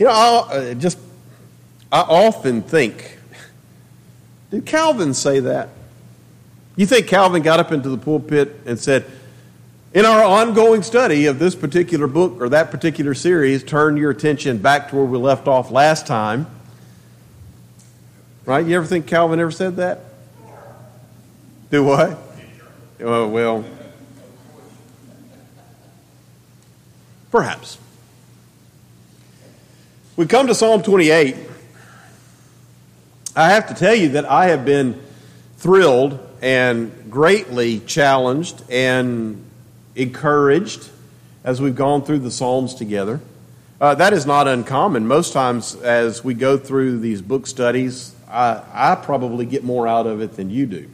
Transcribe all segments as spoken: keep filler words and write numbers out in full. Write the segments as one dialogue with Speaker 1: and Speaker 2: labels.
Speaker 1: You know, I'll, uh, just I often think, did Calvin say that? You think Calvin got up into the pulpit and said, in our ongoing study of this particular book or that particular series, turn your attention back to where we left off last time. Right? You ever think Calvin ever said that? Do what? Oh, well, perhaps. We come to Psalm twenty-eight. I have to tell you that I have been thrilled and greatly challenged and encouraged as we've gone through the Psalms together. Uh, that is not uncommon. Most times as we go through these book studies, I, I probably get more out of it than you do.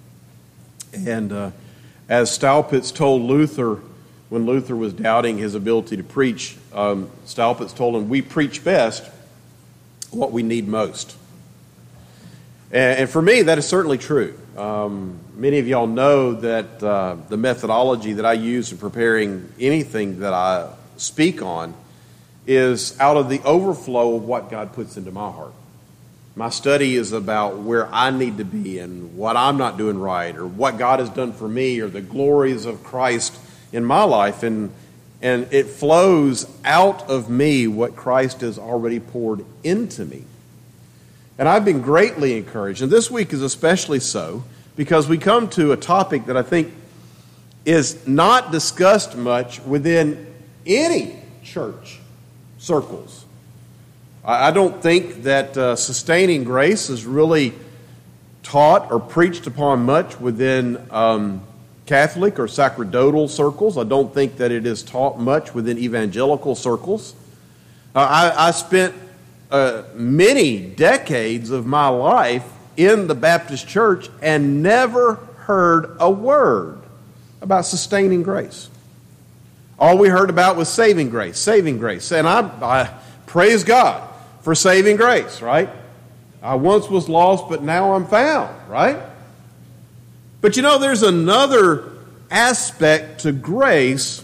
Speaker 1: And uh, as Staupitz told Luther, when Luther was doubting his ability to preach, um, Staupitz told him, we preach best what we need most. And, and for me, that is certainly true. Um, many of y'all know that uh, the methodology that I use in preparing anything that I speak on is out of the overflow of what God puts into my heart. My study is about where I need to be and what I'm not doing right, or what God has done for me, or the glories of Christ in my life. And, and it flows out of me what Christ has already poured into me. And I've been greatly encouraged, and this week is especially so, because we come to a topic that I think is not discussed much within any church circles. I don't think that uh, sustaining grace is really taught or preached upon much within um, Catholic or sacerdotal circles. I don't think that it is taught much within evangelical circles. Uh, I, I spent uh, many decades of my life in the Baptist church and never heard a word about sustaining grace. All we heard about was saving grace, saving grace. And I, I praise God for saving grace, right? I once was lost, but now I'm found, right? But you know, there's another aspect to grace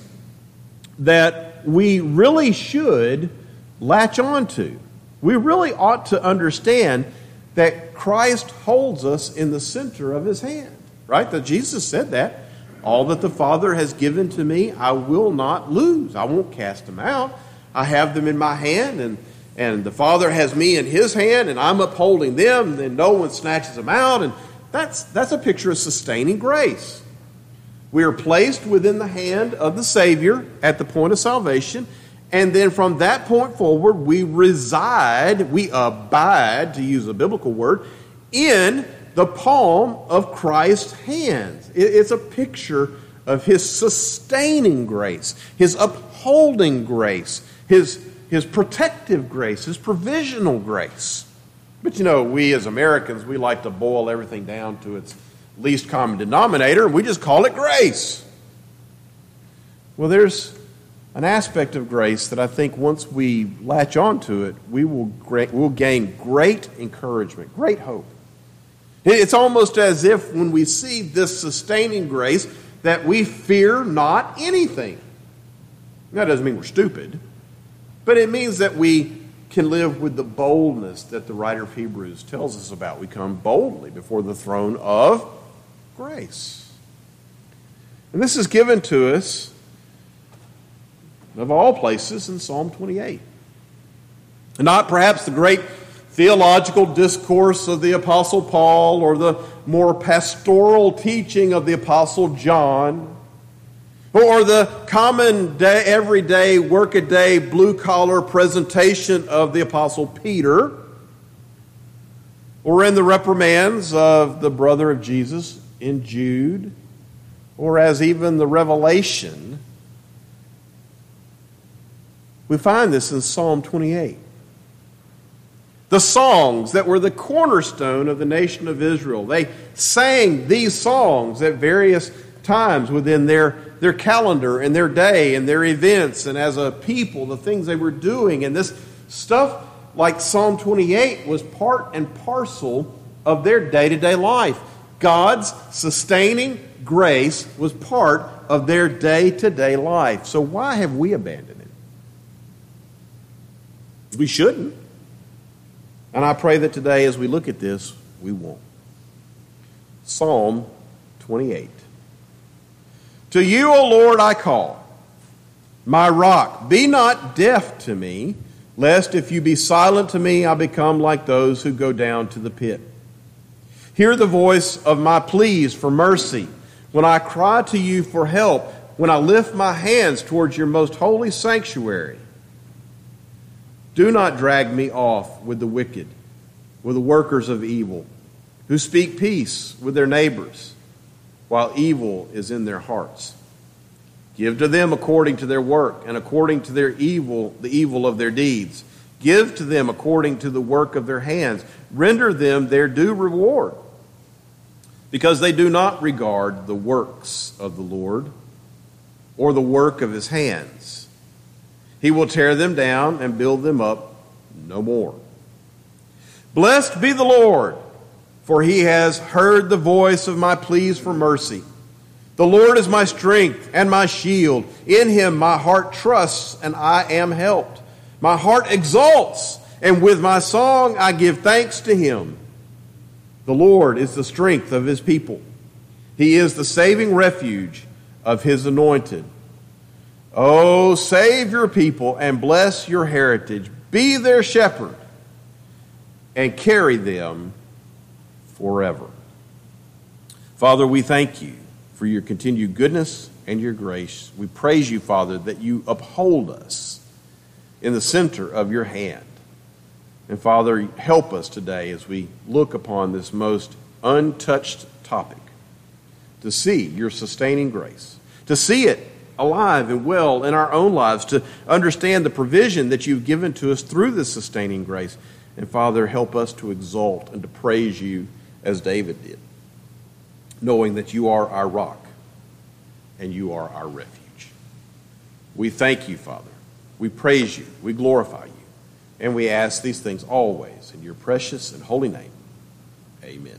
Speaker 1: that we really should latch on to. We really ought to understand that Christ holds us in the center of his hand, right? That Jesus said that. All that the Father has given to me, I will not lose. I won't cast them out. I have them in my hand, and, and the Father has me in his hand, and I'm upholding them, and no one snatches them out. And that's, that's a picture of sustaining grace. We are placed within the hand of the Savior at the point of salvation, and then from that point forward, we reside, we abide, to use a biblical word, in the palm of Christ's hands. It's a picture of his sustaining grace, his upholding grace, his, his protective grace, his provisional grace. But you know, we as Americans, we like to boil everything down to its least common denominator, and we just call it grace. Well, there's an aspect of grace that I think once we latch onto it, we will we'll gain great encouragement, great hope. It's almost as if when we see this sustaining grace that we fear not anything. That doesn't mean we're stupid, but it means that we can live with the boldness that the writer of Hebrews tells us about. We come boldly before the throne of grace. And this is given to us, of all places, in Psalm twenty-eight. And not perhaps the great theological discourse of the Apostle Paul or the more pastoral teaching of the Apostle John, or the common day, everyday, work-a-day, blue-collar presentation of the Apostle Peter, or in the reprimands of the brother of Jesus in Jude, or as even the Revelation. We find this in Psalm twenty-eight. The songs that were the cornerstone of the nation of Israel. They sang these songs at various times within their, their calendar and their day and their events, and as a people, the things they were doing. And this stuff, like Psalm twenty-eight, was part and parcel of their day-to-day life. God's sustaining grace was part of their day-to-day life. So why have we abandoned it? We shouldn't. And I pray that today as we look at this, we won't. Psalm twenty-eight. To you, O Lord, I call, my rock. Be not deaf to me, lest if you be silent to me, I become like those who go down to the pit. Hear the voice of my pleas for mercy, when I cry to you for help, when I lift my hands towards your most holy sanctuary. Do not drag me off with the wicked, with the workers of evil, who speak peace with their neighbors, while evil is in their hearts. Give to them according to their work, and according to their evil, the evil of their deeds. Give to them according to the work of their hands. Render them their due reward, because they do not regard the works of the Lord, or the work of his hands. He will tear them down and build them up no more. Blessed be the Lord, for he has heard the voice of my pleas for mercy. The Lord is my strength and my shield. In him my heart trusts, and I am helped. My heart exults, and with my song I give thanks to him. The Lord is the strength of his people. He is the saving refuge of his anointed. Oh, save your people and bless your heritage. Be their shepherd and carry them forever. Father, we thank you for your continued goodness and your grace. We praise you, Father, that you uphold us in the center of your hand. And Father, help us today as we look upon this most untouched topic to see your sustaining grace, to see it alive and well in our own lives, to understand the provision that you've given to us through this sustaining grace. And Father, help us to exalt and to praise you as David did, knowing that you are our rock and you are our refuge. We thank you, Father. We praise you. We glorify you. And we ask these things always in your precious and holy name. Amen.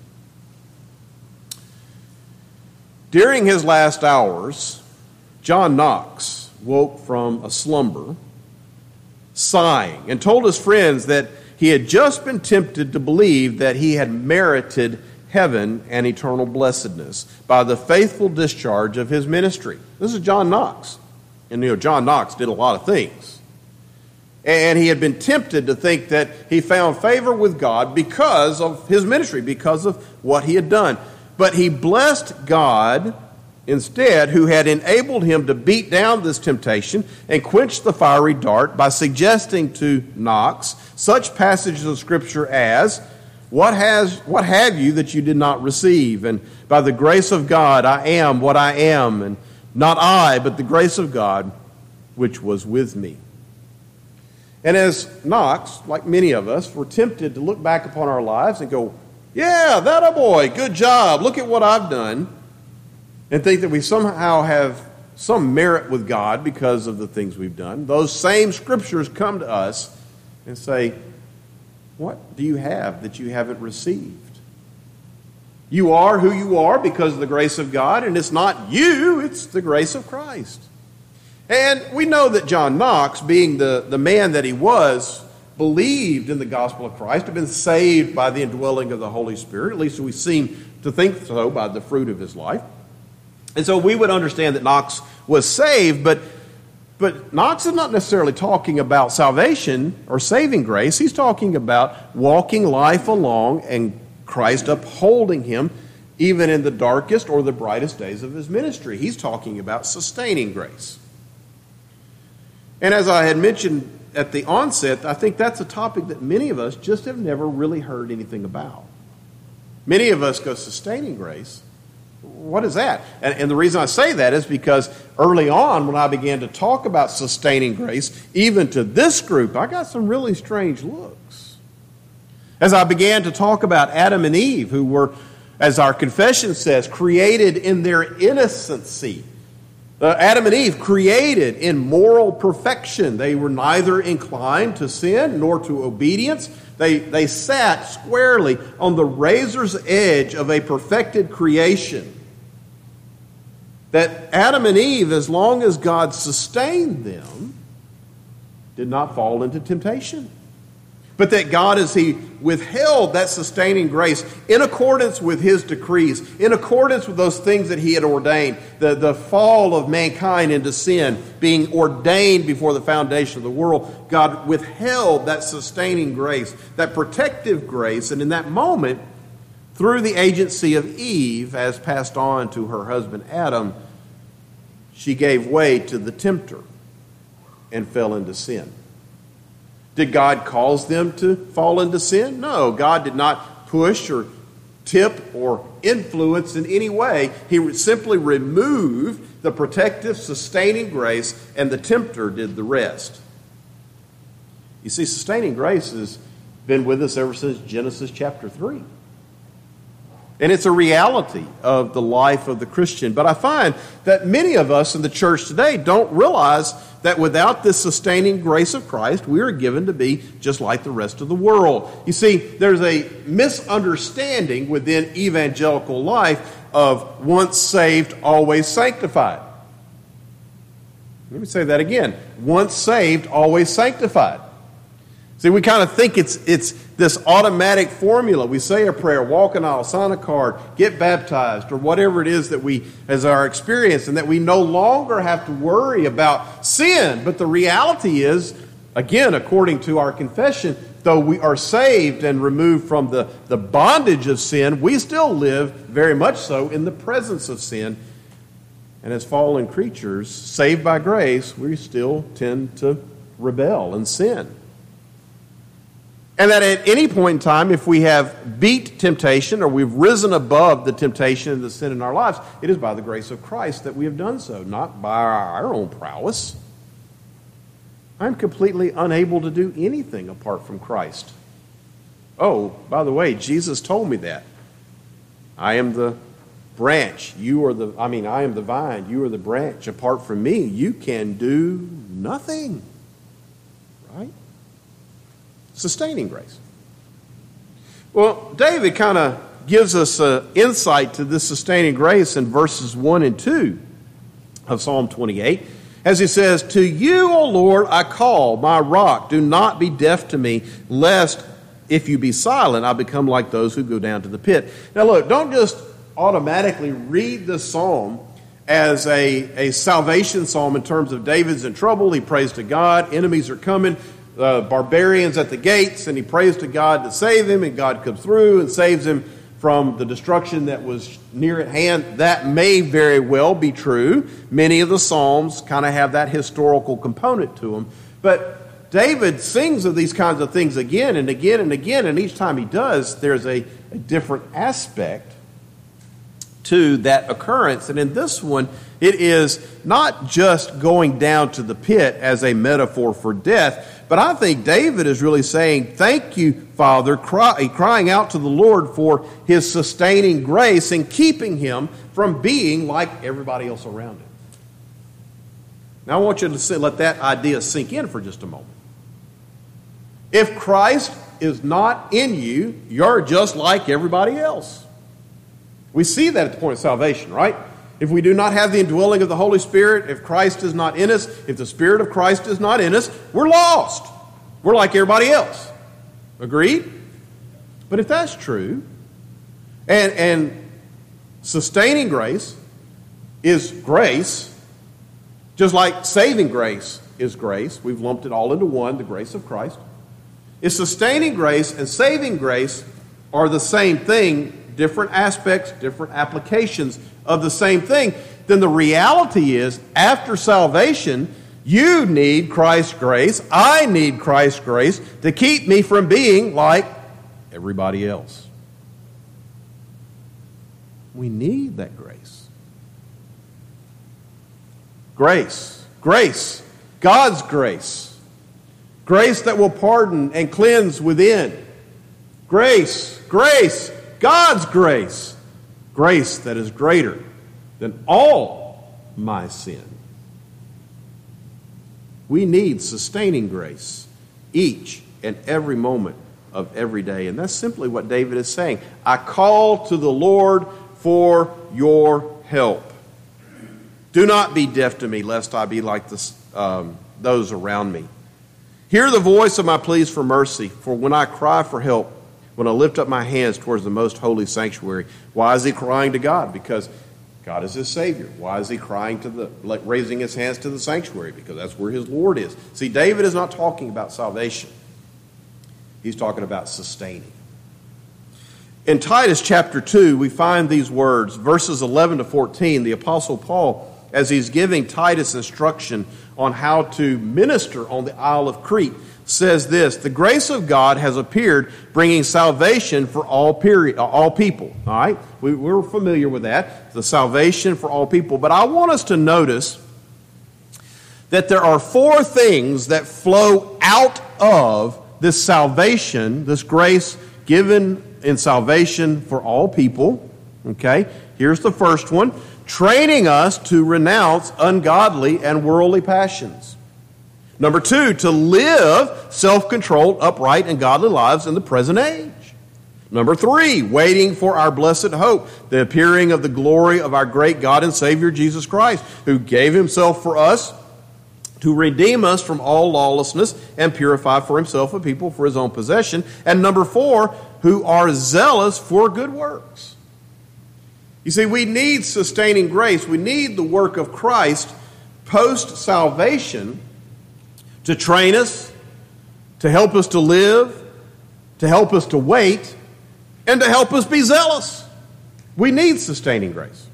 Speaker 1: During his last hours, John Knox woke from a slumber, sighing, and told his friends that he had just been tempted to believe that he had merited heaven and eternal blessedness by the faithful discharge of his ministry. This is John Knox. And you know, John Knox did a lot of things. And he had been tempted to think that he found favor with God because of his ministry, because of what he had done. But he blessed God instead, who had enabled him to beat down this temptation and quench the fiery dart by suggesting to Knox such passages of Scripture as, What has what have you that you did not receive? And by the grace of God I am what I am, and not I, but the grace of God which was with me. And as Knox, like many of us, were tempted to look back upon our lives and go, yeah, that a boy, good job, look at what I've done, and think that we somehow have some merit with God because of the things we've done, those same scriptures come to us and say, what do you have that you haven't received? You are who you are because of the grace of God, and it's not you, it's the grace of Christ. And we know that John Knox, being the, the man that he was, believed in the gospel of Christ, had been saved by the indwelling of the Holy Spirit. At least we seem to think so by the fruit of his life. And so we would understand that Knox was saved, but, but Knox is not necessarily talking about salvation or saving grace. He's talking about walking life along and Christ upholding him even in the darkest or the brightest days of his ministry. He's talking about sustaining grace. And as I had mentioned at the onset, I think that's a topic that many of us just have never really heard anything about. Many of us go, sustaining grace? What is that? And, and the reason I say that is because early on when I began to talk about sustaining grace, even to this group, I got some really strange looks. As I began to talk about Adam and Eve, who were, as our confession says, created in their innocency. Uh, Adam and Eve created in moral perfection. They were neither inclined to sin nor to obedience. They, they sat squarely on the razor's edge of a perfected creation. That Adam and Eve, as long as God sustained them, did not fall into temptation. But that God, as he withheld that sustaining grace in accordance with his decrees, in accordance with those things that he had ordained, the, the fall of mankind into sin being ordained before the foundation of the world, God withheld that sustaining grace, that protective grace, and in that moment, through the agency of Eve, as passed on to her husband Adam, she gave way to the tempter and fell into sin. Did God cause them to fall into sin? No, God did not push or tip or influence in any way. He simply removed the protective, sustaining grace, and the tempter did the rest. You see, sustaining grace has been with us ever since Genesis chapter three. And it's a reality of the life of the Christian. But I find that many of us in the church today don't realize that without this sustaining grace of Christ, we are given to be just like the rest of the world. You see, there's a misunderstanding within evangelical life of once saved, always sanctified. Let me say that again. Once saved, always sanctified. See, we kind of think it's it's this automatic formula. We say a prayer, walk an aisle, sign a card, get baptized, or whatever it is that we, as our experience, and that we no longer have to worry about sin. But the reality is, again, according to our confession, though we are saved and removed from the, the bondage of sin, we still live very much so in the presence of sin. And as fallen creatures, saved by grace, we still tend to rebel and sin. And that at any point in time, if we have beat temptation or we've risen above the temptation and the sin in our lives, it is by the grace of Christ that we have done so, not by our own prowess. I'm completely unable to do anything apart from Christ. Oh, by the way, Jesus told me that. I am the branch, you are the, I mean, I am the vine, you are the branch. Apart from me, you can do nothing. Right? Sustaining grace. Well, David kind of gives us an insight to this sustaining grace in verses one and two of Psalm twenty-eight. As he says, "To you, O Lord, I call, my rock. Do not be deaf to me, lest if you be silent, I become like those who go down to the pit." Now look, don't just automatically read this psalm as a, a salvation psalm in terms of David's in trouble. He prays to God, enemies are coming, Uh, barbarians at the gates, and he prays to God to save him, and God comes through and saves him from the destruction that was near at hand. That may very well be true. Many of the Psalms kind of have that historical component to them. But David sings of these kinds of things again and again and again, and each time he does, there's a, a different aspect to that occurrence. And in this one, it is not just going down to the pit as a metaphor for death, but I think David is really saying, thank you, Father, cry, crying out to the Lord for his sustaining grace and keeping him from being like everybody else around him. Now I want you to let that idea sink in for just a moment. If Christ is not in you, you're just like everybody else. We see that at the point of salvation, right? If we do not have the indwelling of the Holy Spirit, if Christ is not in us, if the Spirit of Christ is not in us, we're lost. We're like everybody else. Agreed? But if that's true, and, and sustaining grace is grace, just like saving grace is grace, we've lumped it all into one, the grace of Christ. If sustaining grace and saving grace are the same thing, different aspects, different applications of the same thing, then the reality is, after salvation, you need Christ's grace, I need Christ's grace to keep me from being like everybody else. We need that grace. Grace, grace, God's grace. Grace that will pardon and cleanse within. Grace, grace, God's grace. Grace that is greater than all my sin. We need sustaining grace each and every moment of every day. And that's simply what David is saying. I call to the Lord for your help. Do not be deaf to me, lest I be like this, um, those around me. Hear the voice of my pleas for mercy, for when I cry for help, when I lift up my hands towards the most holy sanctuary. Why is he crying to God? Because God is his Savior. Why is he crying to the, like raising his hands to the sanctuary? Because that's where his Lord is. See, David is not talking about salvation. He's talking about sustaining. In Titus chapter two, we find these words, verses eleven to fourteen, the Apostle Paul, as he's giving Titus instruction on how to minister on the Isle of Crete, says this: the grace of God has appeared, bringing salvation for all period, all people. All right, we, we're familiar with that, the salvation for all people. But I want us to notice that there are four things that flow out of this salvation, this grace given in salvation for all people. Okay, here's the first one: training us to renounce ungodly and worldly passions. Number two, to live self-controlled, upright, and godly lives in the present age. Number three, waiting for our blessed hope, the appearing of the glory of our great God and Savior Jesus Christ, who gave himself for us to redeem us from all lawlessness and purify for himself a people for his own possession. And number four, who are zealous for good works. You see, we need sustaining grace. We need the work of Christ post-salvation to train us, to help us to live, to help us to wait, and to help us be zealous. We need sustaining grace.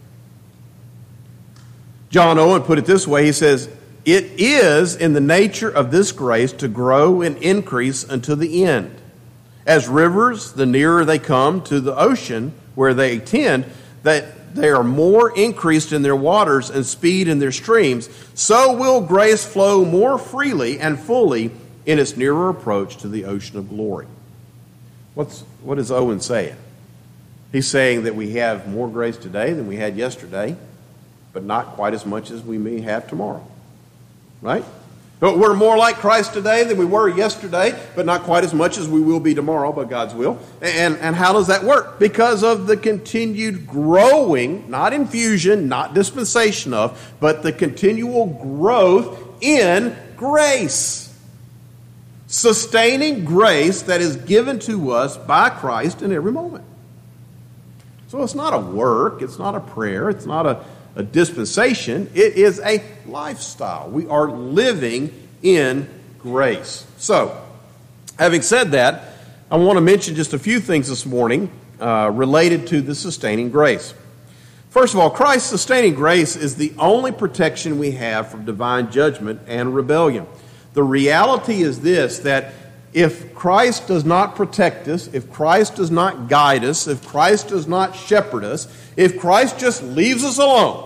Speaker 1: John Owen put it this way. He says, it is in the nature of this grace to grow and increase unto the end. As rivers, the nearer they come to the ocean where they tend, that they are more increased in their waters and speed in their streams, so will grace flow more freely and fully in its nearer approach to the ocean of glory. What's, what is Owen saying? He's saying that we have more grace today than we had yesterday, but not quite as much as we may have tomorrow. Right? But we're more like Christ today than we were yesterday, but not quite as much as we will be tomorrow by God's will. And, and how does that work? Because of the continued growing, not infusion, not dispensation of, but the continual growth in grace. Sustaining grace that is given to us by Christ in every moment. So it's not a work, it's not a prayer, it's not a A dispensation. It is a lifestyle. We are living in grace. So, having said that, I want to mention just a few things this morning uh, related to the sustaining grace. First of all, Christ's sustaining grace is the only protection we have from divine judgment and rebellion. The reality is this, that if Christ does not protect us, if Christ does not guide us, if Christ does not shepherd us, if Christ just leaves us alone,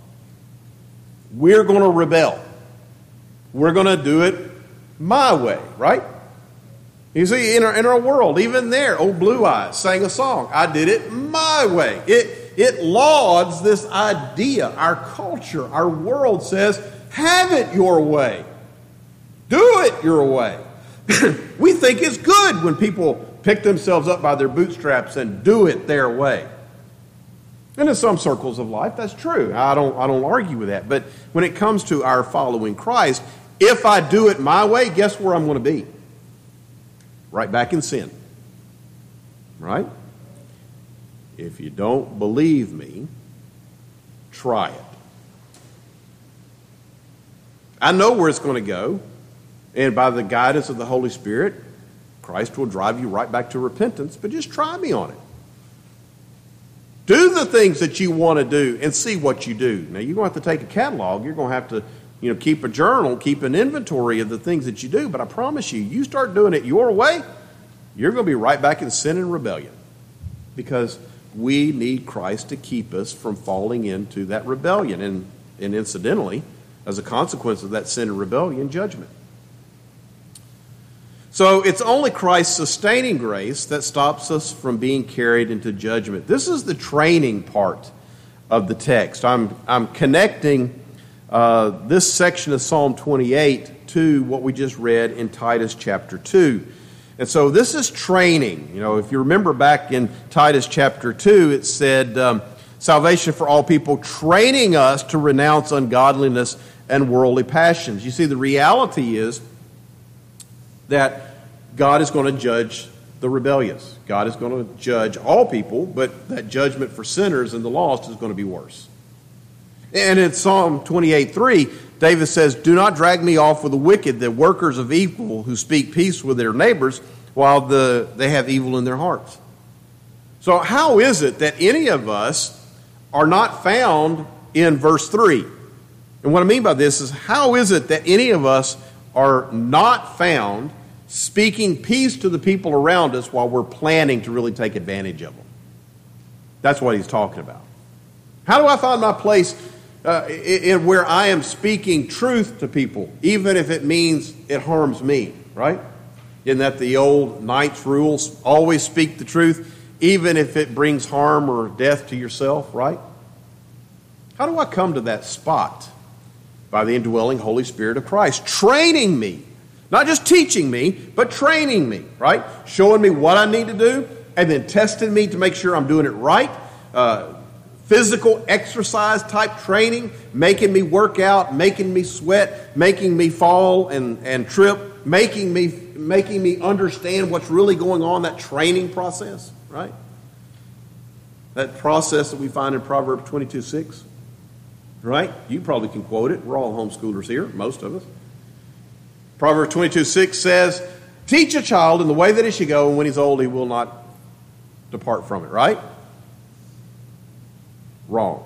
Speaker 1: we're going to rebel. We're going to do it my way, right? You see, in our, in our world, even there, old Blue Eyes sang a song, I did it my way. It, it lauds this idea. Our culture, our world says, have it your way. Do it your way. We think it's good when people pick themselves up by their bootstraps and do it their way. And in some circles of life, that's true. I don't, I don't argue with that. But when it comes to our following Christ, if I do it my way, guess where I'm going to be? Right back in sin. Right? If you don't believe me, try it. I know where it's going to go. And by the guidance of the Holy Spirit, Christ will drive you right back to repentance. But just try me on it. Do the things that you want to do and see what you do. Now, you're going to have to take a catalog. You're going to have to, you know, keep a journal, keep an inventory of the things that you do. But I promise you, you start doing it your way, you're going to be right back in sin and rebellion. Because we need Christ to keep us from falling into that rebellion. And, and incidentally, as a consequence of that sin and rebellion, judgment. So it's only Christ's sustaining grace that stops us from being carried into judgment. This is the training part of the text. I'm, I'm connecting uh, this section of Psalm twenty-eight to what we just read in Titus chapter two. And so this is training. You know, if you remember back in Titus chapter two, it said, um, salvation for all people, training us to renounce ungodliness and worldly passions. You see, the reality is, that God is going to judge the rebellious. God is going to judge all people, but that judgment for sinners and the lost is going to be worse. And in Psalm twenty-eight three, David says, "Do not drag me off with the wicked, the workers of evil who speak peace with their neighbors while the, they have evil in their hearts." So how is it that any of us are not found in verse three? And what I mean by this is, how is it that any of us are not found speaking peace to the people around us while we're planning to really take advantage of them? That's what he's talking about. How do I find my place uh, in where I am speaking truth to people, even if it means it harms me, right? Isn't that the old Knight's rules? Always speak the truth, even if it brings harm or death to yourself, right? How do I come to that spot? By the indwelling Holy Spirit of Christ, training me. Not just teaching me, but training me, right? Showing me what I need to do, and then testing me to make sure I'm doing it right. Uh, physical exercise type training, making me work out, making me sweat, making me fall and, and trip, making me, making me understand what's really going on, that training process, right? That process that we find in Proverbs twenty-two six, right? You probably can quote it. We're all homeschoolers here, most of us. Proverbs twenty-two six says, "Teach a child in the way that he should go, and when he's old, he will not depart from it," right? Wrong.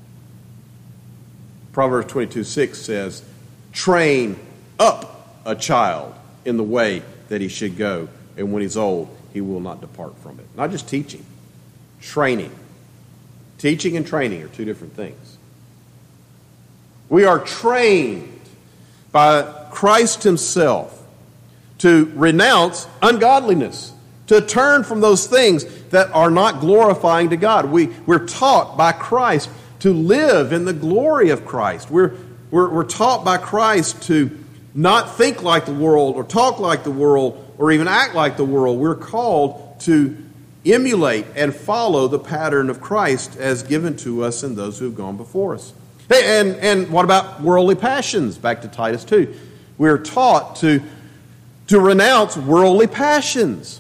Speaker 1: Proverbs twenty-two six says, "Train up a child in the way that he should go, and when he's old, he will not depart from it." Not just teaching, training. Teaching and training are two different things. We are trained by Christ himself to renounce ungodliness, to turn from those things that are not glorifying to God. We, we're taught by Christ to live in the glory of Christ. We're, we're, we're taught by Christ to not think like the world or talk like the world or even act like the world. We're called to emulate and follow the pattern of Christ as given to us and those who have gone before us. Hey, and, and what about worldly passions? Back to Titus two. We're taught to, to renounce worldly passions.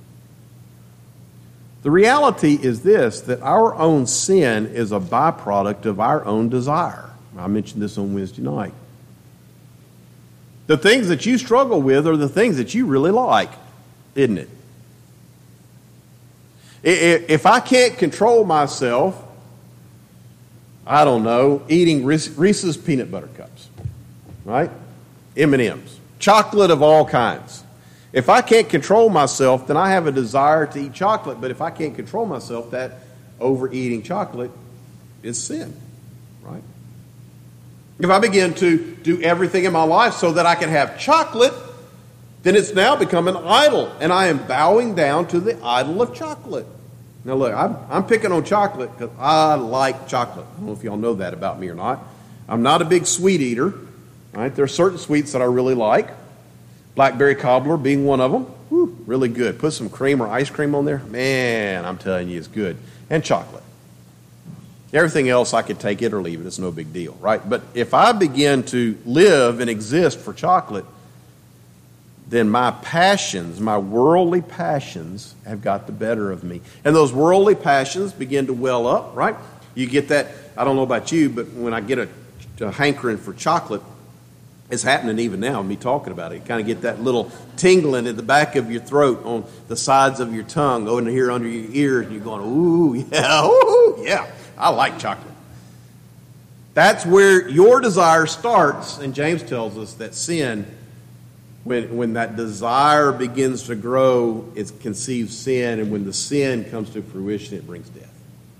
Speaker 1: The reality is this, that our own sin is a byproduct of our own desire. I mentioned this on Wednesday night. The things that you struggle with are the things that you really like, isn't it? If I can't control myself, I don't know, eating Reese's peanut butter cups, right? M and M's, chocolate of all kinds. If I can't control myself, then I have a desire to eat chocolate. But if I can't control myself, that overeating chocolate is sin, right? If I begin to do everything in my life so that I can have chocolate, then it's now become an idol, and I am bowing down to the idol of chocolate. Now look, I'm, I'm picking on chocolate because I like chocolate. I don't know if y'all know that about me or not. I'm not a big sweet eater. Right? There are certain sweets that I really like. Blackberry cobbler being one of them. Whew, really good. Put some cream or ice cream on there. Man, I'm telling you, it's good. And chocolate. Everything else, I could take it or leave it. It's no big deal, right? But if I begin to live and exist for chocolate, then my passions, my worldly passions, have got the better of me. And those worldly passions begin to well up, right? You get that, I don't know about you, but when I get a, a hankering for chocolate, it's happening even now, me talking about it. You kind of get that little tingling at the back of your throat, on the sides of your tongue, over here under your ears, and you're going, ooh, yeah, ooh, yeah, I like chocolate. That's where your desire starts, and James tells us that sin, when, when that desire begins to grow, it conceives sin, and when the sin comes to fruition, it brings death.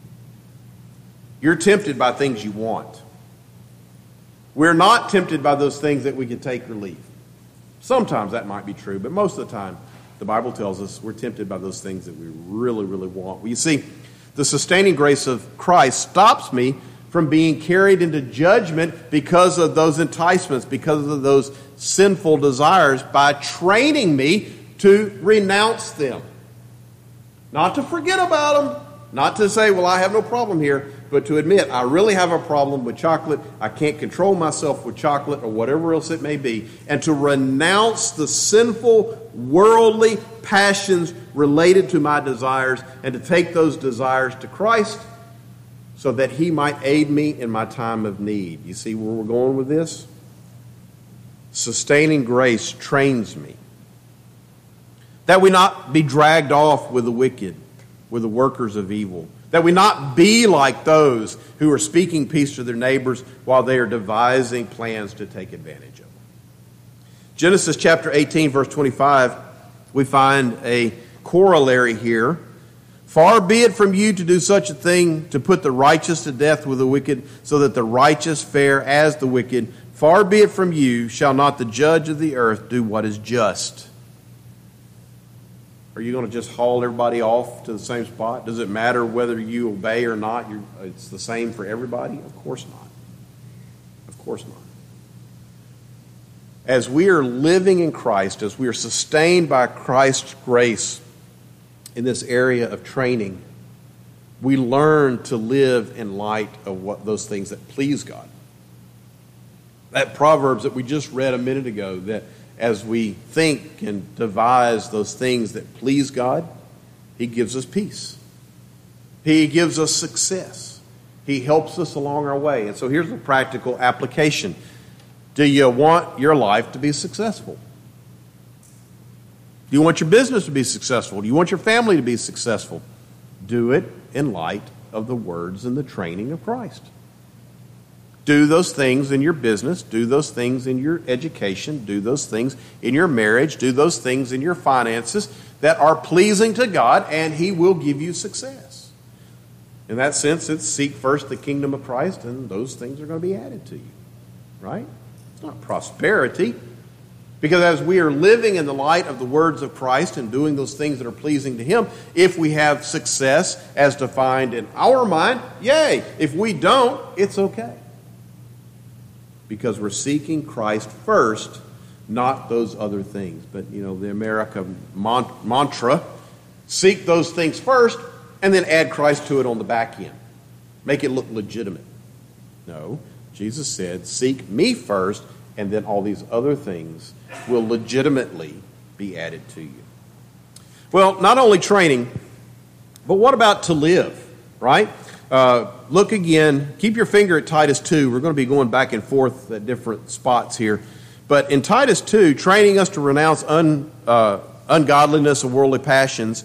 Speaker 1: You're tempted by things you want. We're not tempted by those things that we can take or leave. Sometimes that might be true, but most of the time, the Bible tells us we're tempted by those things that we really, really want. Well, you see, the sustaining grace of Christ stops me from being carried into judgment because of those enticements, because of those sinful desires, by training me to renounce them. Not to forget about them, Not to say, well, I have no problem here, but to admit I really have a problem with chocolate. I can't control myself with chocolate or whatever else it may be. And to renounce the sinful, worldly passions related to my desires and to take those desires to Christ so that he might aid me in my time of need. You see where we're going with this? Sustaining grace trains me that we not be dragged off with the wicked, with the workers of evil, that we not be like those who are speaking peace to their neighbors while they are devising plans to take advantage of them. Genesis chapter eighteen, verse twenty-five, we find a corollary here. Far be it from you to do such a thing, to put the righteous to death with the wicked, so that the righteous fare as the wicked. Far be it from you, shall not the judge of the earth do what is just? Are you going to just haul everybody off to the same spot? Does it matter whether you obey or not? You're, it's the same for everybody? Of course not. Of course not. As we are living in Christ, as we are sustained by Christ's grace in this area of training, we learn to live in light of what those things that please God. That Proverbs that we just read a minute ago, that as we think and devise those things that please God, he gives us peace. He gives us success. He helps us along our way. And so here's a practical application. Do you want your life to be successful? Do you want your business to be successful? Do you want your family to be successful? Do it in light of the words and the training of Christ. Do those things in your business. Do those things in your education. Do those things in your marriage. Do those things in your finances that are pleasing to God, and he will give you success. In that sense, it's seek first the kingdom of Christ, and those things are going to be added to you. Right? It's not prosperity. Because as we are living in the light of the words of Christ and doing those things that are pleasing to him, if we have success as defined in our mind, yay. If we don't, it's okay. Because we're seeking Christ first, not those other things. But, you know, the America mantra, seek those things first and then add Christ to it on the back end. Make it look legitimate. No, Jesus said, seek me first, and then all these other things will legitimately be added to you. Well, not only training, but what about to live, right? Uh, look again, keep your finger at Titus two. We're going to be going back and forth at different spots here. But in Titus two, training us to renounce un, uh, ungodliness and worldly passions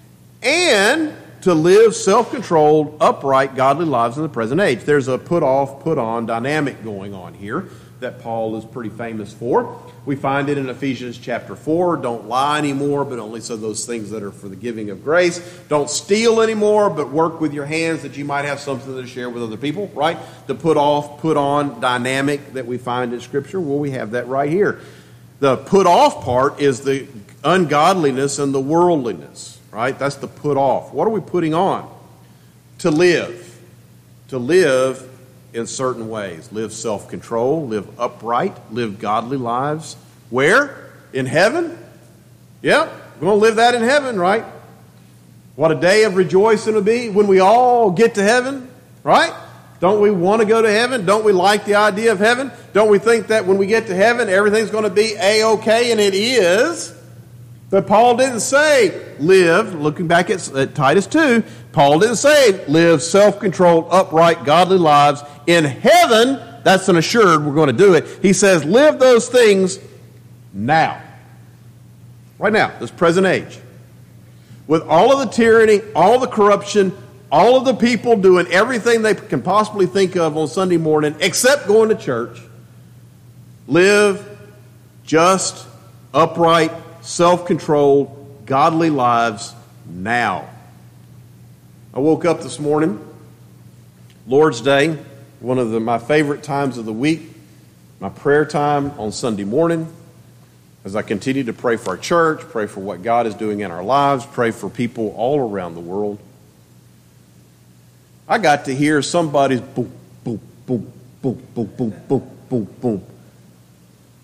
Speaker 1: and to live self-controlled, upright, godly lives in the present age. There's a put-off, put-on dynamic going on here that Paul is pretty famous for. We find it in Ephesians chapter four. Don't lie anymore, but only so those things that are for the giving of grace. Don't steal anymore, but work with your hands that you might have something to share with other people, right? The put off, put on dynamic that we find in Scripture. Well, we have that right here. The put off part is the ungodliness and the worldliness, right? That's the put off. What are we putting on? To live. To live in certain ways. Live self-control, live upright, live godly lives. Where? In heaven? Yep, we're going to live that in heaven, right? What a day of rejoicing it'll be when we all get to heaven, right? Don't we want to go to heaven? Don't we like the idea of heaven? Don't we think that when we get to heaven, everything's going to be A-okay? And it is. But Paul didn't say live, looking back at, at Titus two, Paul didn't say live self-controlled, upright, godly lives in heaven. That's an assured we're going to do it. He says live those things now. Right now, this present age. With all of the tyranny, all the corruption, all of the people doing everything they can possibly think of on Sunday morning except going to church. Live just, upright, self-controlled, godly lives now. I woke up this morning, Lord's Day, one of the, my favorite times of the week, my prayer time on Sunday morning, as I continue to pray for our church, pray for what God is doing in our lives, pray for people all around the world. I got to hear somebody's boom, boom, boom, boom, boom, boom, boom, boom, boom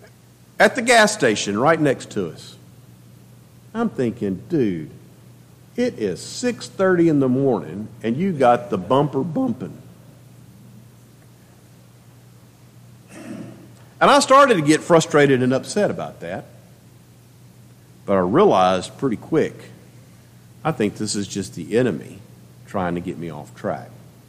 Speaker 1: at the gas station right next to us. I'm thinking, dude, It is six thirty in the morning, and you got the bumper bumping. And I started to get frustrated and upset about that. But I realized pretty quick, I think this is just the enemy trying to get me off track.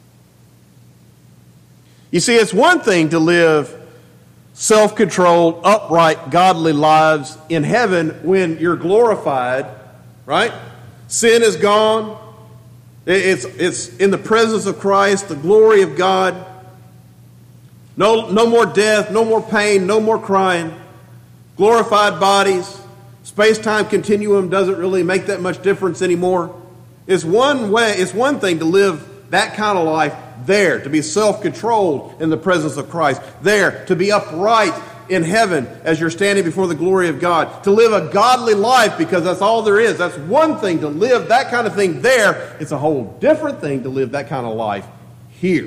Speaker 1: You see, it's one thing to live self-controlled, upright, godly lives in heaven when you're glorified, right? Sin is gone. It's, it's in the presence of Christ, the glory of God. No, no more death, no more pain, no more crying. Glorified bodies. Space-time continuum doesn't really make that much difference anymore. It's one way, it's one thing to live that kind of life there, to be self-controlled in the presence of Christ, there, to be upright in heaven as you're standing before the glory of God, to live a godly life because that's all there is. That's one thing to live that kind of thing there. It's a whole different thing to live that kind of life here.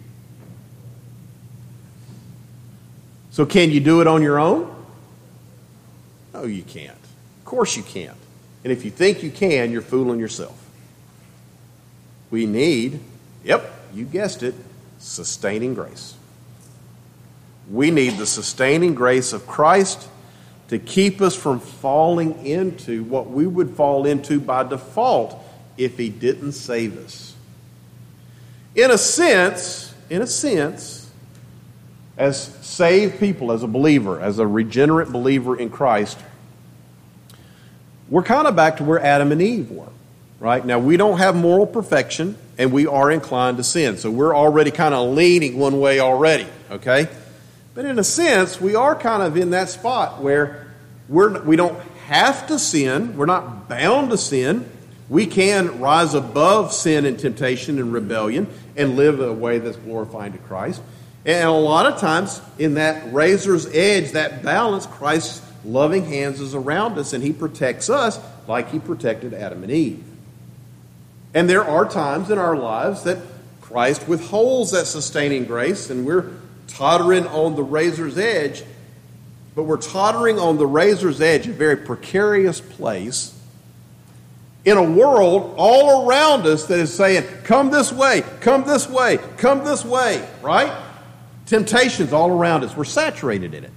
Speaker 1: So can you do it on your own? No, you can't. Of course you can't. And if you think you can, you're fooling yourself. We need, yep, you guessed it, sustaining grace. We need the sustaining grace of Christ to keep us from falling into what we would fall into by default if He didn't save us. In a sense, in a sense, as saved people, as a believer, as a regenerate believer in Christ, we're kind of back to where Adam and Eve were, right? Now, we don't have moral perfection, and we are inclined to sin. So we're already kind of leaning one way already, okay? But in a sense, we are kind of in that spot where we're, we don't have to sin. We're not bound to sin. We can rise above sin and temptation and rebellion and live a way that's glorifying to Christ. And a lot of times, in that razor's edge, that balance, Christ's loving hands is around us, and He protects us like He protected Adam and Eve. And there are times in our lives that Christ withholds that sustaining grace, and we're tottering on the razor's edge, but we're tottering on the razor's edge, a very precarious place, in a world all around us that is saying, come this way, come this way, come this way, right? Temptations all around us. We're saturated in it.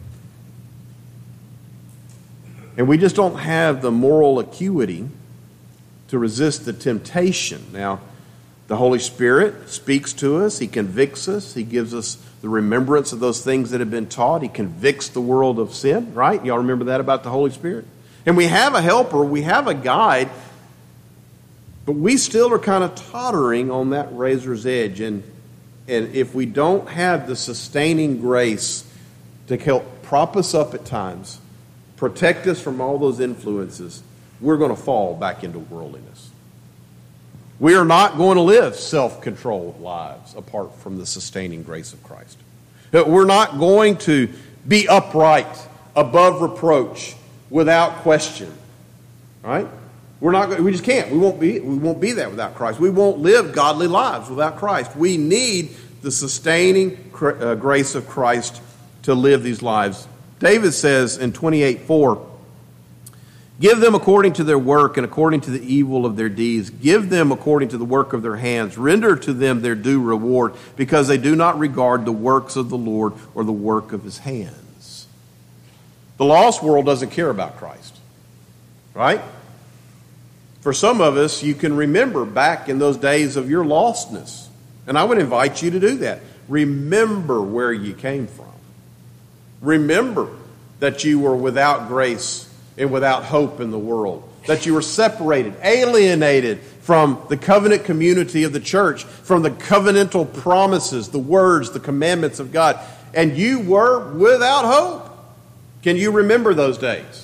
Speaker 1: And we just don't have the moral acuity to resist the temptation. Now, the Holy Spirit speaks to us. He convicts us. He gives us the remembrance of those things that have been taught. He convicts the world of sin, right? Y'all remember that about the Holy Spirit? And we have a helper. We have a guide. But we still are kind of tottering on that razor's edge. And, and if we don't have the sustaining grace to help prop us up at times, protect us from all those influences, we're going to fall back into worldliness. We are not going to live self-controlled lives apart from the sustaining grace of Christ. We're not going to be upright, above reproach, without question. Right? We're not. We just can't. We won't be. We won't be that without Christ. We won't live godly lives without Christ. We need the sustaining grace of Christ to live these lives. David says in twenty-eight four, give them according to their work and according to the evil of their deeds. Give them according to the work of their hands. Render to them their due reward, because they do not regard the works of the Lord or the work of His hands. The lost world doesn't care about Christ, right? For some of us, you can remember back in those days of your lostness. And I would invite you to do that. Remember where you came from. Remember that you were without grace and without hope in the world. That you were separated, alienated from the covenant community of the church, from the covenantal promises, the words, the commandments of God. And you were without hope. Can you remember those days?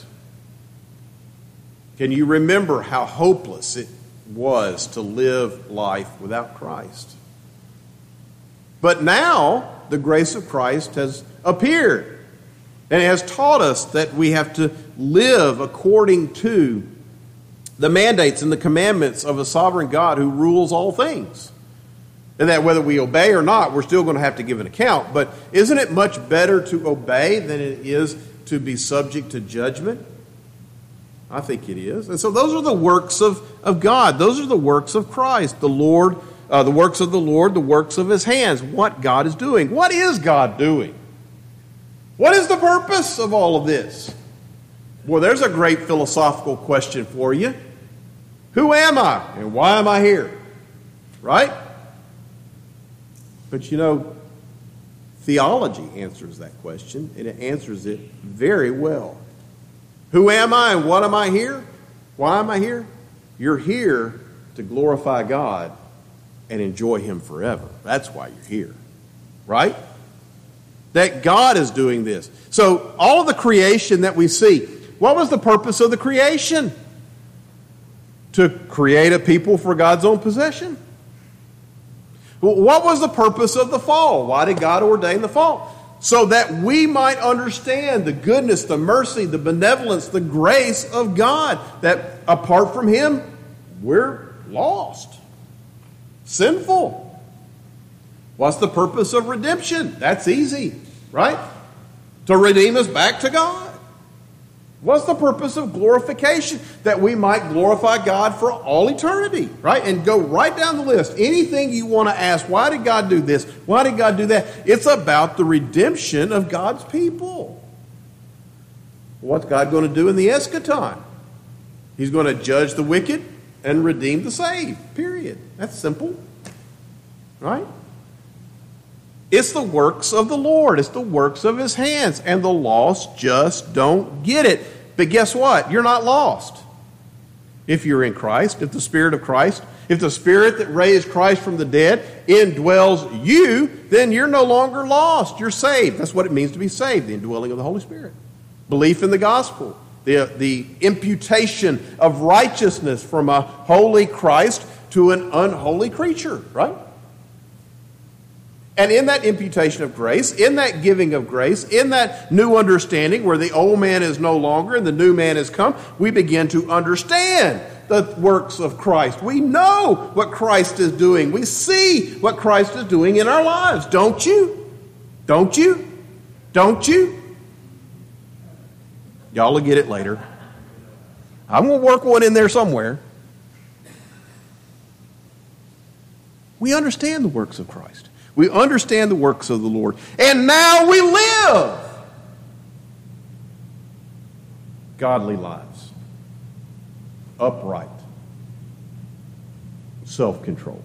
Speaker 1: Can you remember how hopeless it was to live life without Christ? But now, the grace of Christ has appeared and has taught us that we have to live according to the mandates and the commandments of a sovereign God who rules all things. And that whether we obey or not, we're still going to have to give an account. But isn't it much better to obey than it is to be subject to judgment? I think it is. And so those are the works of, of God. Those are the works of Christ. The Lord, uh, the works of the Lord, the works of his hands. What God is doing. What is God doing? What is the purpose of all of this? Well, there's a great philosophical question for you. Who am I and why am I here? Right? But you know, theology answers that question, and it answers it very well. Who am I and what am I here? Why am I here? You're here to glorify God and enjoy him forever. That's why you're here. Right? That God is doing this. So all of the creation that we see, what was the purpose of the creation? To create a people for God's own possession. Well, what was the purpose of the fall? Why did God ordain the fall? So that we might understand the goodness, the mercy, the benevolence, the grace of God. That apart from him, we're lost. Sinful. What's the purpose of redemption? That's easy, right? To redeem us back to God. What's the purpose of glorification? That we might glorify God for all eternity, right? And go right down the list. Anything you want to ask, why did God do this? Why did God do that? It's about the redemption of God's people. What's God going to do in the eschaton? He's going to judge the wicked and redeem the saved, period. That's simple, right? It's the works of the Lord. It's the works of his hands. And the lost just don't get it. But guess what? You're not lost. If you're in Christ, if the Spirit of Christ, if the Spirit that raised Christ from the dead indwells you, then you're no longer lost. You're saved. That's what it means to be saved, the indwelling of the Holy Spirit. Belief in the gospel, the, the imputation of righteousness from a holy Christ to an unholy creature, right? And in that imputation of grace, in that giving of grace, in that new understanding where the old man is no longer and the new man has come, we begin to understand the works of Christ. We know what Christ is doing. We see what Christ is doing in our lives. Don't you? Don't you? Don't you? Y'all will get it later. I'm going to work one in there somewhere. We understand the works of Christ. We understand the works of the Lord. And now we live godly lives. Upright. Self-controlled.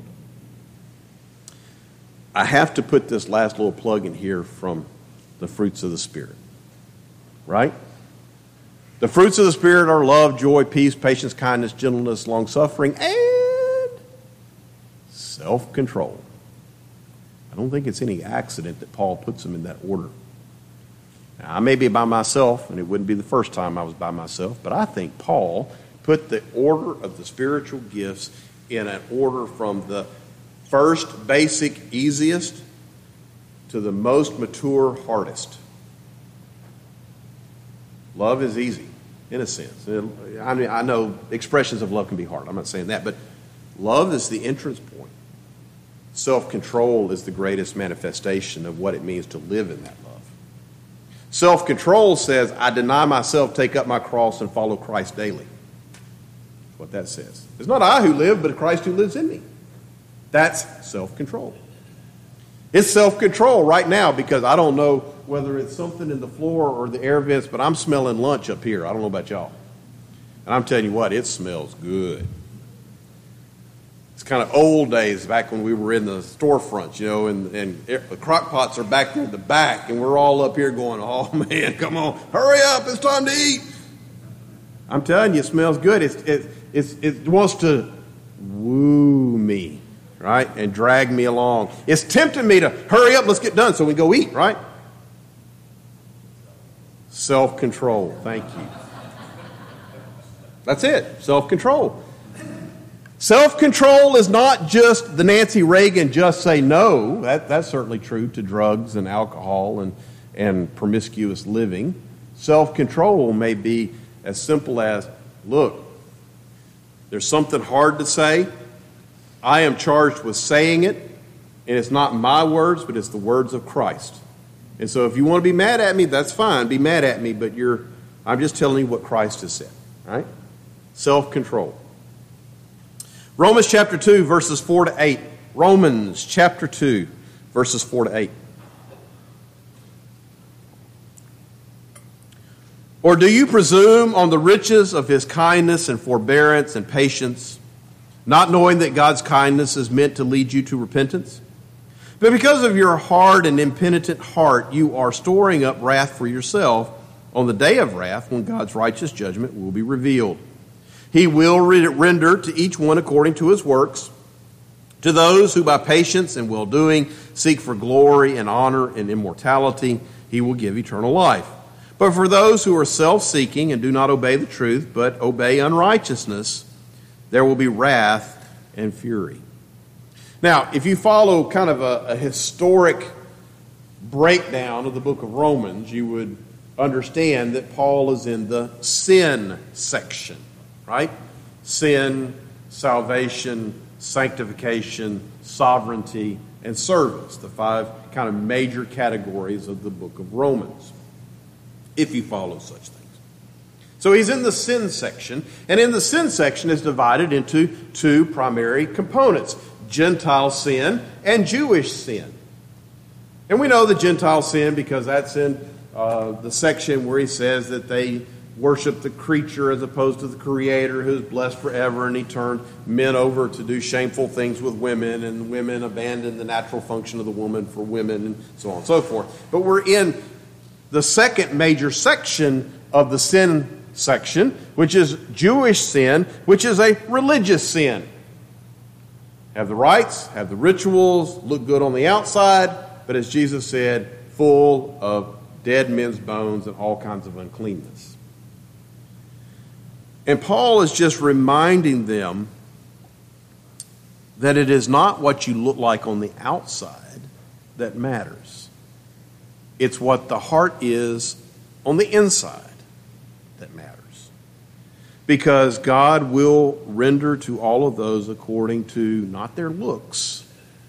Speaker 1: I have to put this last little plug in here from the fruits of the Spirit. Right? The fruits of the Spirit are love, joy, peace, patience, kindness, gentleness, long-suffering, and self-control. I don't think it's any accident that Paul puts them in that order. Now, I may be by myself, and it wouldn't be the first time I was by myself, but I think Paul put the order of the spiritual gifts in an order from the first, basic, easiest to the most mature, hardest. Love is easy, in a sense. I mean, I know expressions of love can be hard. I'm not saying that, but love is the entrance point. Self-control is the greatest manifestation of what it means to live in that love. Self-control says, I deny myself, take up my cross, and follow Christ daily. That's what that says. It's not I who live, but Christ who lives in me. That's self-control. It's self-control right now because I don't know whether it's something in the floor or the air vents, but I'm smelling lunch up here. I don't know about y'all. And I'm telling you what, it smells good. It's kind of old days back when we were in the storefronts, you know, and, and the crock pots are back there in the back, and we're all up here going, oh, man, come on, hurry up, it's time to eat. I'm telling you, it smells good. It's, it, it's, it wants to woo me, right, and drag me along. It's tempting me to hurry up, let's get done so we go eat, right? Self-control, thank you. That's it, self-control. Self-control is not just the Nancy Reagan just say no. That, that's certainly true to drugs and alcohol and, and promiscuous living. Self-control may be as simple as, look, there's something hard to say. I am charged with saying it, and it's not my words, but it's the words of Christ. And so if you want to be mad at me, that's fine. Be mad at me, but you're I'm just telling you what Christ has said. All right? self-control. Romans chapter two, verses four to eight. Romans chapter two, verses four to eight. Or do you presume on the riches of his kindness and forbearance and patience, not knowing that God's kindness is meant to lead you to repentance? But because of your hard and impenitent heart, you are storing up wrath for yourself on the day of wrath when God's righteous judgment will be revealed. He will render to each one according to his works. To those who by patience and well-doing seek for glory and honor and immortality, he will give eternal life. But for those who are self-seeking and do not obey the truth, but obey unrighteousness, there will be wrath and fury. Now, if you follow kind of a, a historic breakdown of the book of Romans, you would understand that Paul is in the sin section, right? Sin, salvation, sanctification, sovereignty, and service, the five kind of major categories of the book of Romans, if you follow such things. So he's in the sin section, and in the sin section is divided into two primary components, Gentile sin and Jewish sin. And we know the Gentile sin because that's in uh, the section where he says that they worship the creature as opposed to the Creator who's blessed forever, and he turned men over to do shameful things with women, and women abandoned the natural function of the woman for women, and so on and so forth. But we're in the second major section of the sin section, which is Jewish sin, which is a religious sin. Have the rites, have the rituals, look good on the outside, but as Jesus said, full of dead men's bones and all kinds of uncleanness. And Paul is just reminding them that it is not what you look like on the outside that matters. It's what the heart is on the inside that matters. Because God will render to all of those according to not their looks,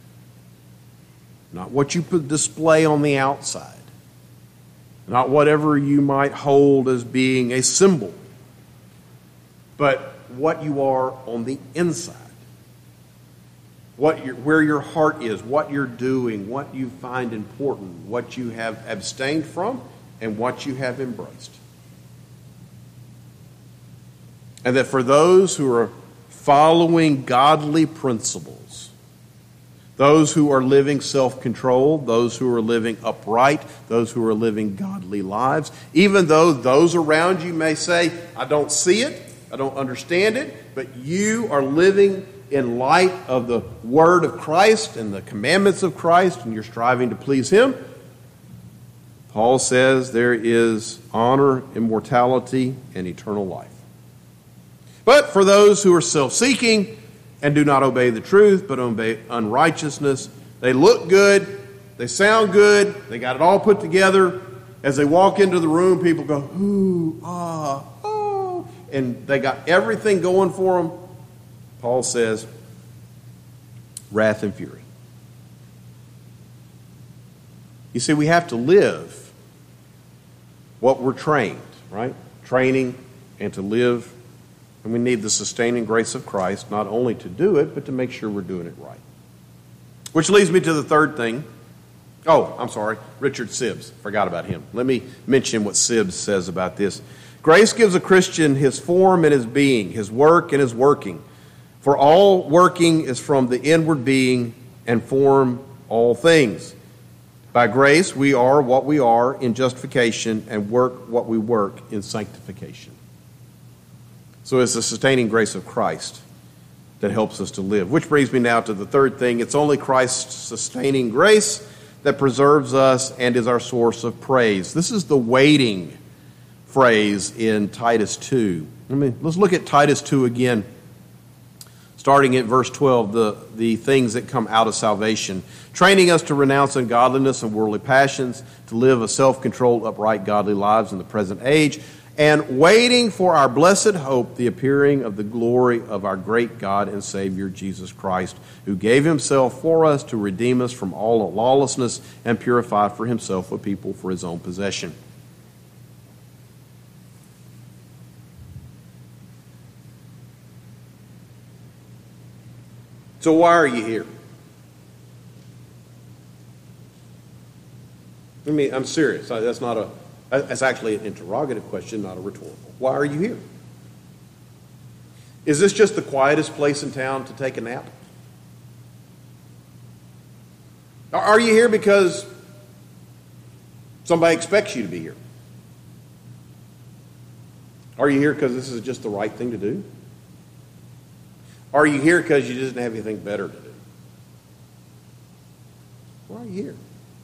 Speaker 1: not what you put display on the outside, not whatever you might hold as being a symbol, but what you are on the inside. What your, where your heart is, what you're doing, what you find important, what you have abstained from, and what you have embraced. And that for those who are following godly principles, those who are living self-controlled, those who are living upright, those who are living godly lives, even though those around you may say, I don't see it, I don't understand it, but you are living in light of the word of Christ and the commandments of Christ, and you're striving to please him, Paul says there is honor, immortality, and eternal life. But for those who are self-seeking and do not obey the truth, but obey unrighteousness, they look good, they sound good, they got it all put together. As they walk into the room, people go, ooh, ah, oh, and they got everything going for them. Paul says, wrath and fury. You see, we have to live what we're trained, right? Training and to live. And we need the sustaining grace of Christ, not only to do it, but to make sure we're doing it right. Which leads me to the third thing. Oh, I'm sorry, Richard Sibbes. Forgot about him. Let me mention what Sibbes says about this. Grace gives a Christian his form and his being, his work and his working. For all working is from the inward being and form all things. By grace we are what we are in justification and work what we work in sanctification. So it's the sustaining grace of Christ that helps us to live. Which brings me now to the third thing. It's only Christ's sustaining grace that preserves us and is our source of praise. This is the waiting phrase in Titus two. I mean, let's look at Titus two again, starting at verse twelve, the, the things that come out of salvation. Training us to renounce ungodliness and worldly passions, to live a self-controlled, upright, godly lives in the present age, and waiting for our blessed hope, the appearing of the glory of our great God and Savior, Jesus Christ, who gave himself for us to redeem us from all lawlessness and purify for himself a people for his own possession. So why are you here? I mean, I'm serious. That's not a, that's actually an interrogative question, not a rhetorical. Why are you here? Is this just the quietest place in town to take a nap? Are you here because somebody expects you to be here? Are you here because this is just the right thing to do? Are you here because you didn't have anything better to do? Why are you here?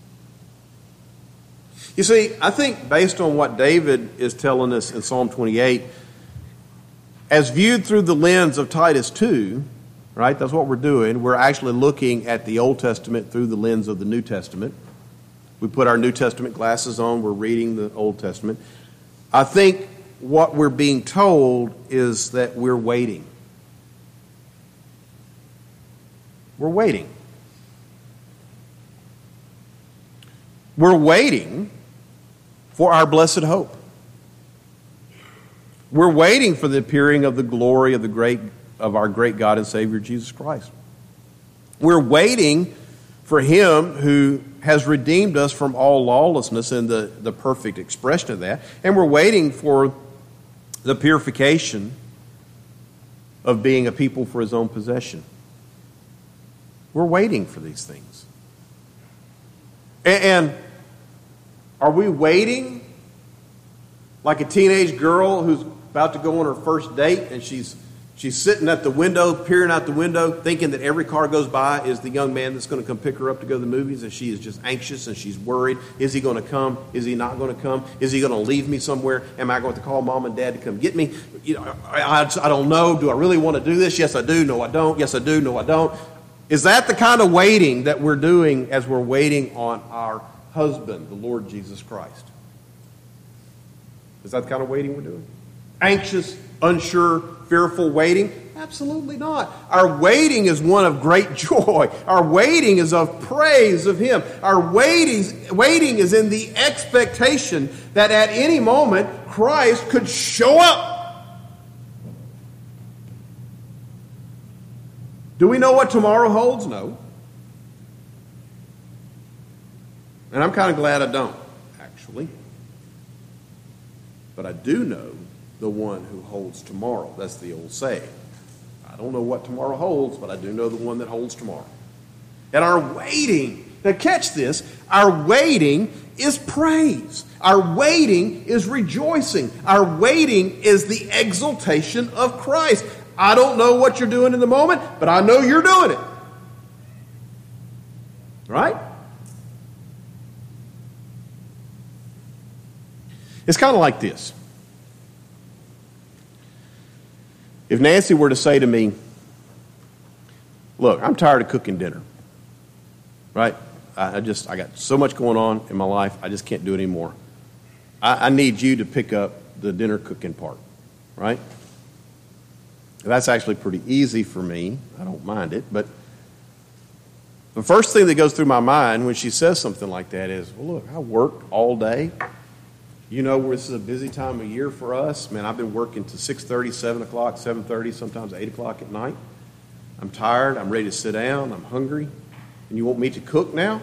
Speaker 1: You see, I think based on what David is telling us in Psalm twenty-eight, as viewed through the lens of Titus two, right, that's what we're doing. We're actually looking at the Old Testament through the lens of the New Testament. We put our New Testament glasses on, we're reading the Old Testament. I think what we're being told is that we're waiting. We're waiting. We're waiting for our blessed hope. We're waiting for the appearing of the glory of the great of our great God and Savior Jesus Christ. We're waiting for Him who has redeemed us from all lawlessness and the, the perfect expression of that. And we're waiting for the purification of being a people for His own possession. We're waiting for these things. And, and are we waiting like a teenage girl who's about to go on her first date and she's she's sitting at the window, peering out the window, thinking that every car goes by is the young man that's going to come pick her up to go to the movies, and she is just anxious and she's worried. Is he going to come? Is he not going to come? Is he going to leave me somewhere? Am I going to call mom and dad to come get me? You know, I, I, I don't know. Do I really want to do this? Yes, I do. No, I don't. Yes, I do. No, I don't. Is that the kind of waiting that we're doing as we're waiting on our husband, the Lord Jesus Christ? Is that the kind of waiting we're doing? Anxious, unsure, fearful waiting? Absolutely not. Our waiting is one of great joy. Our waiting is of praise of Him. Our waiting, waiting is in the expectation that at any moment Christ could show up. Do we know what tomorrow holds? No. And I'm kind of glad I don't, actually. But I do know the one who holds tomorrow. That's the old saying. I don't know what tomorrow holds, but I do know the one that holds tomorrow. And our waiting, now catch this, our waiting is praise. Our waiting is rejoicing. Our waiting is the exaltation of Christ. I don't know what you're doing in the moment, but I know you're doing it. Right? It's kind of like this. If Nancy were to say to me, look, I'm tired of cooking dinner, right? I just, I got so much going on in my life, I just can't do it anymore. I, I need you to pick up the dinner cooking part, right? That's actually pretty easy for me. I don't mind it, but the first thing that goes through my mind when she says something like that is, well, look, I worked all day. You know, this is a busy time of year for us. Man, I've been working to six thirty, seven o'clock, seven thirty, sometimes eight o'clock at night. I'm tired. I'm ready to sit down. I'm hungry. And you want me to cook now?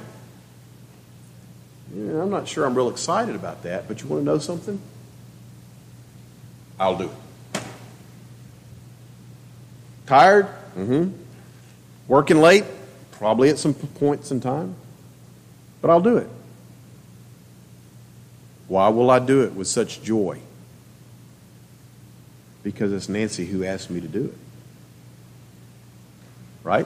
Speaker 1: Yeah, I'm not sure I'm real excited about that, but you want to know something? I'll do it. Tired? Mm-hmm. Working late? Probably at some points in time. But I'll do it. Why will I do it with such joy? Because it's Nancy who asked me to do it. Right?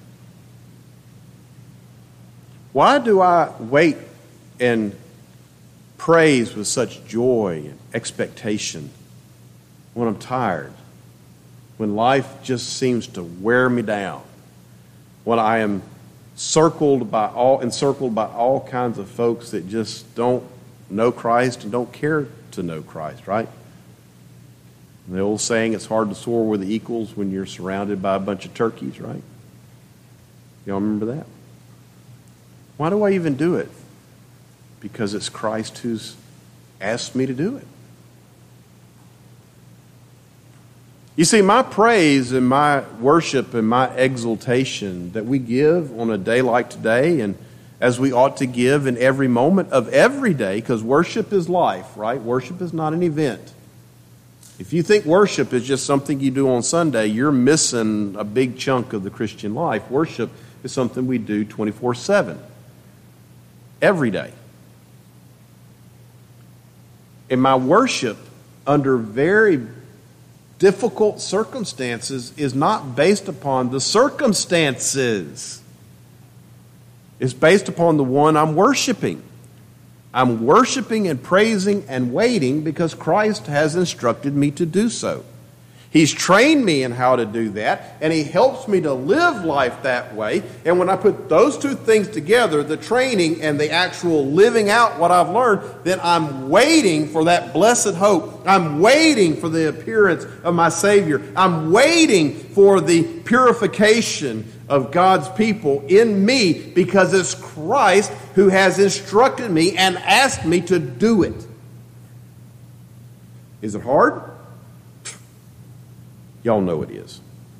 Speaker 1: Why do I wait and praise with such joy and expectation when I'm tired? When life just seems to wear me down? When I am circled by all encircled by all kinds of folks that just don't know Christ and don't care to know Christ, right? The old saying, it's hard to soar with the equals when you're surrounded by a bunch of turkeys, right? Y'all remember that? Why do I even do it? Because it's Christ who's asked me to do it. You see, my praise and my worship and my exaltation that we give on a day like today, and as we ought to give in every moment of every day, because worship is life, right? Worship is not an event. If you think worship is just something you do on Sunday, you're missing a big chunk of the Christian life. Worship is something we do twenty-four seven, every day. And my worship under very difficult circumstances is not based upon the circumstances. It's based upon the one I'm worshiping. I'm worshiping and praising and waiting because Christ has instructed me to do so. He's trained me in how to do that, and He helps me to live life that way. And when I put those two things together, the training and the actual living out what I've learned, then I'm waiting for that blessed hope. I'm waiting for the appearance of my Savior. I'm waiting for the purification of God's people in me, because it's Christ who has instructed me and asked me to do it. Is it hard? Y'all know it is.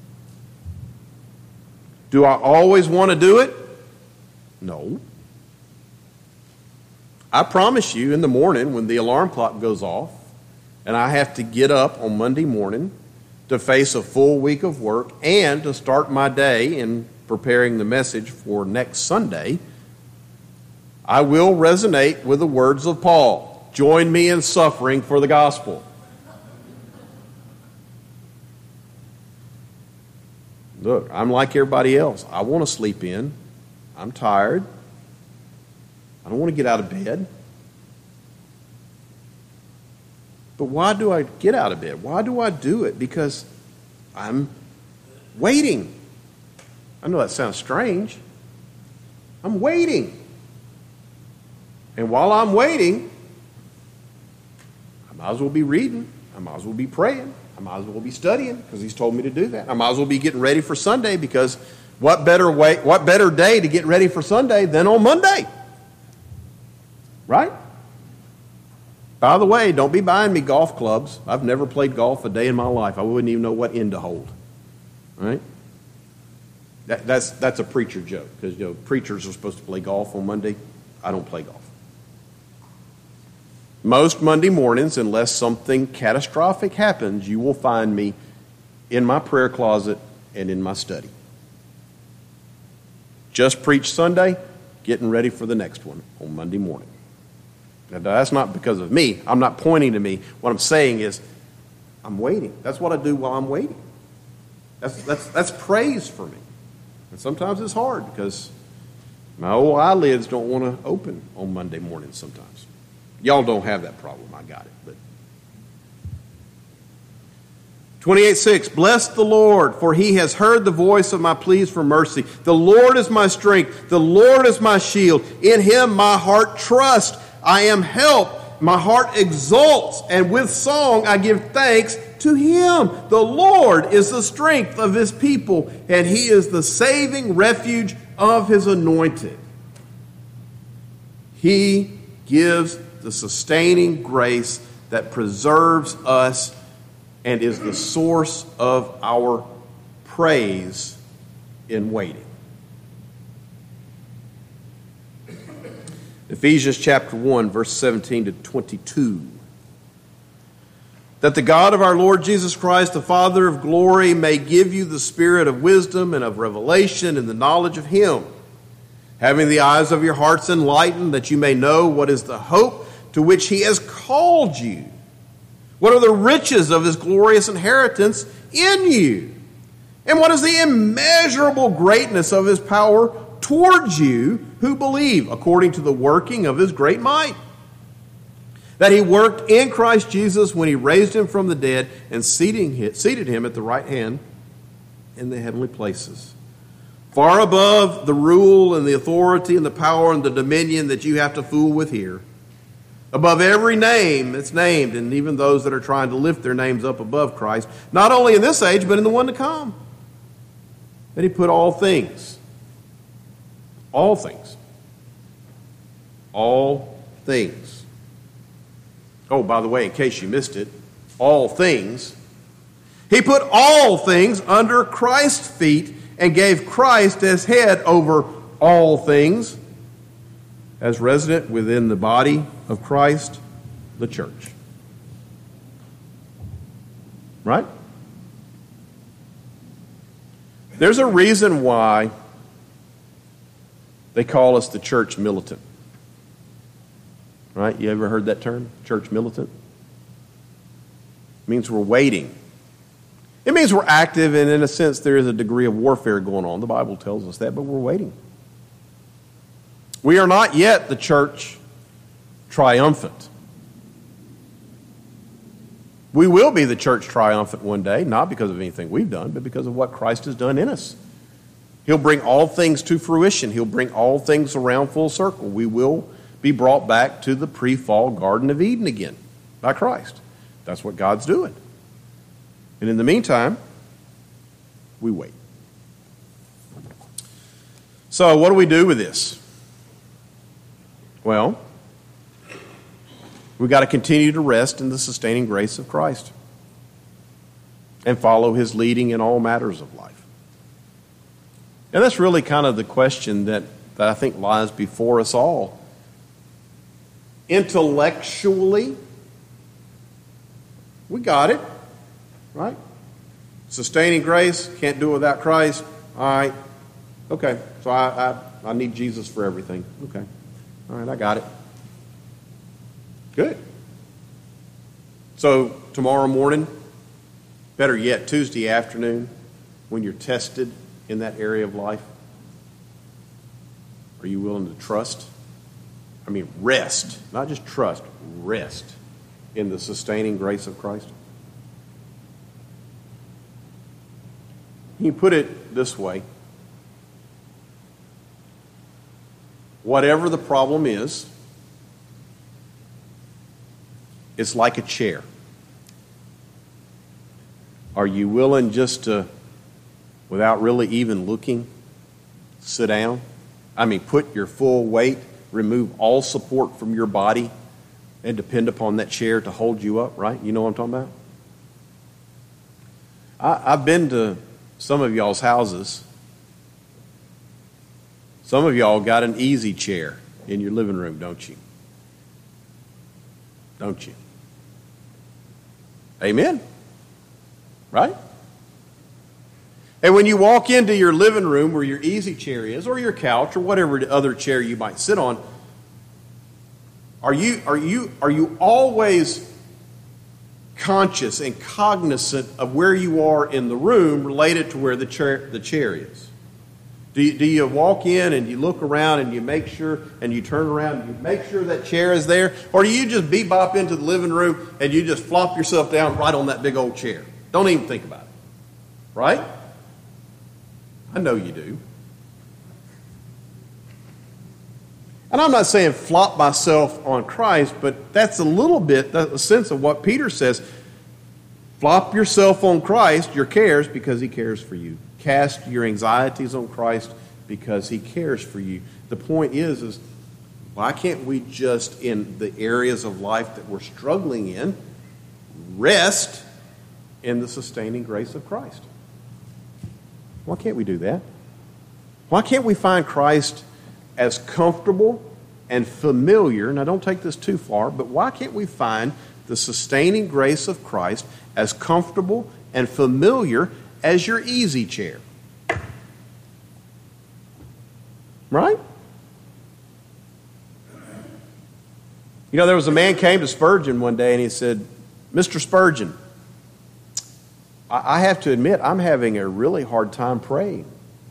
Speaker 1: Do I always want to do it? No. I promise you, in the morning when the alarm clock goes off and I have to get up on Monday morning to face a full week of work and to start my day in preparing the message for next Sunday, I will resonate with the words of Paul. Join me in suffering for the gospel. Look, I'm like everybody else. I want to sleep in. I'm tired. I don't want to get out of bed. But why do I get out of bed? Why do I do it? Because I'm waiting. I know that sounds strange. I'm waiting. And while I'm waiting, I might as well be reading. I might as well be praying. I might as well be studying because He's told me to do that. I might as well be getting ready for Sunday, because what better way, what better day to get ready for Sunday than on Monday? Right? By the way, don't be buying me golf clubs. I've never played golf a day in my life. I wouldn't even know what end to hold. Right? That, that's that's a preacher joke, because you know preachers are supposed to play golf on Monday. I don't play golf. Most Monday mornings, unless something catastrophic happens, you will find me in my prayer closet and in my study. Just preach Sunday, getting ready for the next one on Monday morning. Now, that's not because of me. I'm not pointing to me. What I'm saying is, I'm waiting. That's what I do while I'm waiting. That's, that's, that's praise for me. And sometimes it's hard because my old eyelids don't want to open on Monday mornings sometimes. Y'all don't have that problem. I got it. But twenty-eight six, bless the Lord, for He has heard the voice of my pleas for mercy. The Lord is my strength. The Lord is my shield. In Him my heart trusts. I am helped. My heart exults, and with song I give thanks to Him. The Lord is the strength of His people, and He is the saving refuge of His anointed. He gives the sustaining grace that preserves us and is the source of our praise in waiting. Ephesians chapter one, verse seventeen to twenty-two. That the God of our Lord Jesus Christ, the Father of glory, may give you the spirit of wisdom and of revelation and the knowledge of Him, having the eyes of your hearts enlightened, that you may know what is the hope to which He has called you. What are the riches of His glorious inheritance in you? And what is the immeasurable greatness of His power towards you who believe, according to the working of His great might? That He worked in Christ Jesus when He raised Him from the dead and seated Him at the right hand in the heavenly places, far above the rule and the authority and the power and the dominion that you have to fool with here. Above every name that's named, and even those that are trying to lift their names up above Christ, not only in this age, but in the one to come. That He put all things, all things, all things. Oh, by the way, in case you missed it, all things. He put all things under Christ's feet and gave Christ as head over all things, as resident within the body of Christ, the church. Right? There's a reason why they call us the church militant. Right? You ever heard that term? Church militant? It means we're waiting. It means we're active, and in a sense there is a degree of warfare going on. The Bible tells us that, but we're waiting. We are not yet the church triumphant. We will be the church triumphant one day, not because of anything we've done, but because of what Christ has done in us. He'll bring all things to fruition. He'll bring all things around full circle. We will be brought back to the pre-fall Garden of Eden again by Christ. That's what God's doing. And in the meantime, we wait. So what do we do with this? Well, we've got to continue to rest in the sustaining grace of Christ and follow his leading in all matters of life. And that's really kind of the question that, that I think lies before us all. Intellectually, we got it, right? Sustaining grace, can't do it without Christ. All right, okay, so I, I, I need Jesus for everything. Okay, all right, I got it. Good. So tomorrow morning, better yet, Tuesday afternoon, when you're tested in that area of life, are you willing to trust? I mean, rest, not just trust, rest in the sustaining grace of Christ? You can put it this way. Whatever the problem is, it's like a chair. Are you willing just to, without really even looking, sit down? I mean, put your full weight, remove all support from your body, and depend upon that chair to hold you up, right? You know what I'm talking about? I, I've been to some of y'all's houses. Some of y'all got an easy chair in your living room, don't you? Don't you? Amen? Right? And when you walk into your living room where your easy chair is, or your couch, or whatever other chair you might sit on, are you, are you, are you always conscious and cognizant of where you are in the room related to where the chair, the chair is? Do you, do you walk in and you look around and you make sure, and you turn around and you make sure that chair is there? Or do you just bebop into the living room and you just flop yourself down right on that big old chair? Don't even think about it. Right? I know you do. And I'm not saying flop myself on Christ, but that's a little bit the sense of what Peter says. Flop yourself on Christ, your cares, because he cares for you. Cast your anxieties on Christ because he cares for you. The point is, is why can't we just, in the areas of life that we're struggling in, rest in the sustaining grace of Christ? Why can't we do that? Why can't we find Christ as comfortable and familiar? Now, don't take this too far, but why can't we find the sustaining grace of Christ as comfortable and familiar as your easy chair? Right? You know, there was a man came to Spurgeon one day and he said, Mister Spurgeon, I have to admit, I'm having a really hard time praying.